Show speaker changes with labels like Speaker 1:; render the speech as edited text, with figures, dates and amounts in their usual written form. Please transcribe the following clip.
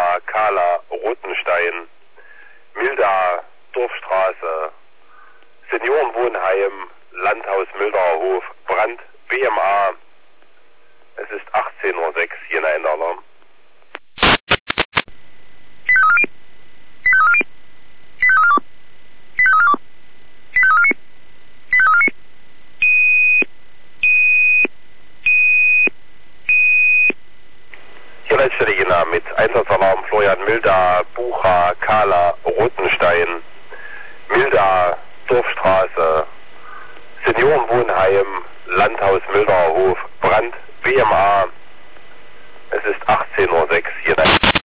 Speaker 1: Bucha, Kahler, Rotenstein, Milda, Dorfstraße, Seniorenwohnheim, Landhaus Mildaer Hof, Brand, BMA. Es ist 18:06 Uhr, hier ein Alarm. Hier Leitstelle Jena mit Einsatzalarm Florian Milda, Bucha, Kahler, Rotenstein, Milda, Dorfstraße, Seniorenwohnheim, Landhaus Mildaer Hof, Brand, BMA. Es ist 18:06 Uhr, hier